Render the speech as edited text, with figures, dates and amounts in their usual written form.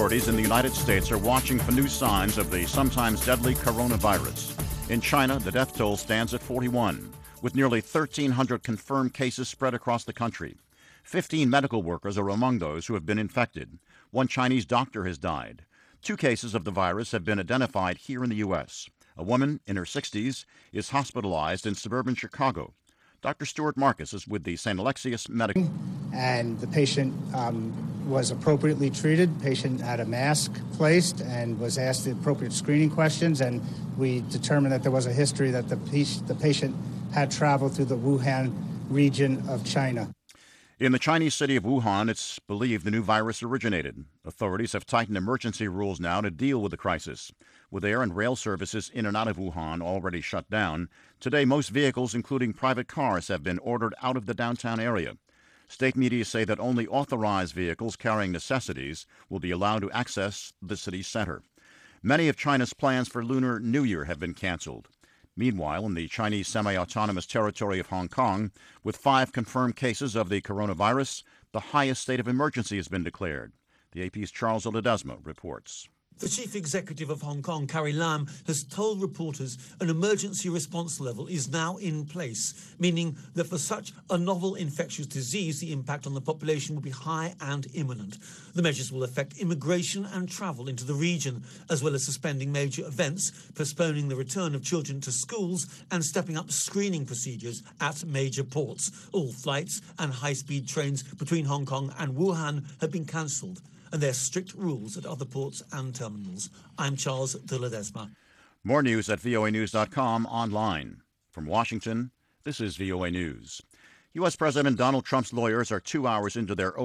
authorities in the United States are watching for new signs of the sometimes deadly coronavirus. In China, the death toll stands at 41, with nearly 1,300 confirmed cases spread across the country. 15 medical workers are among those who have been infected. One Chinese doctor has died. 2 cases of the virus have been identified here in the U.S. A woman in her 60s is hospitalized in suburban Chicago. Dr. Stuart Marcus is with the St. Alexius Medical. And the patient was appropriately treated. The patient had a mask placed and was asked the appropriate screening questions, and we determined that there was a history that the patient had traveled through the Wuhan region of China. In the Chinese city of Wuhan, it's believed the new virus originated. Authorities have tightened emergency rules now to deal with the crisis. With air and rail services in and out of Wuhan already shut down, today most vehicles, including private cars, have been ordered out of the downtown area. State media say that only authorized vehicles carrying necessities will be allowed to access the city center. Many of China's plans for Lunar New Year have been canceled. Meanwhile, in the Chinese semi-autonomous territory of Hong Kong, with 5 confirmed cases of the coronavirus, the highest state of emergency has been declared. The AP's Charles Ledesma reports. The chief executive of Hong Kong, Carrie Lam, has told reporters an emergency response level is now in place, meaning that for such a novel infectious disease, the impact on the population will be high and imminent. The measures will affect immigration and travel into the region, as well as suspending major events, postponing the return of children to schools, and stepping up screening procedures at major ports. All flights and high-speed trains between Hong Kong and Wuhan have been cancelled, and there are strict rules at other ports and terminals. I'm Charles de Ledesma. More news at voanews.com online. From Washington, this is VOA News. U.S. President Donald Trump's lawyers are 2 hours into their